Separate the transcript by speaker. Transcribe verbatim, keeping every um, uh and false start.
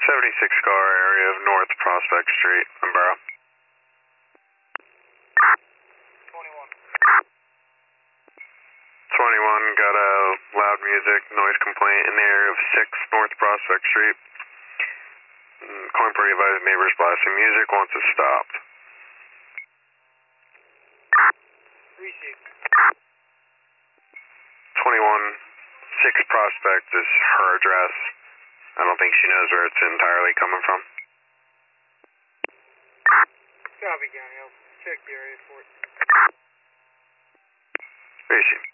Speaker 1: seventy-six car area of North Prospect Street in Borough.
Speaker 2: twenty-one.
Speaker 1: twenty-one got a loud music noise complaint in the area of six North Prospect Street. Calling for advised neighbors blasting music once it's stopped.
Speaker 2: Received.
Speaker 1: twenty-one, six Prospect is her address. I don't think she knows where it's entirely coming from.
Speaker 2: Copy, County. I'll check the area for it.
Speaker 1: Where is she?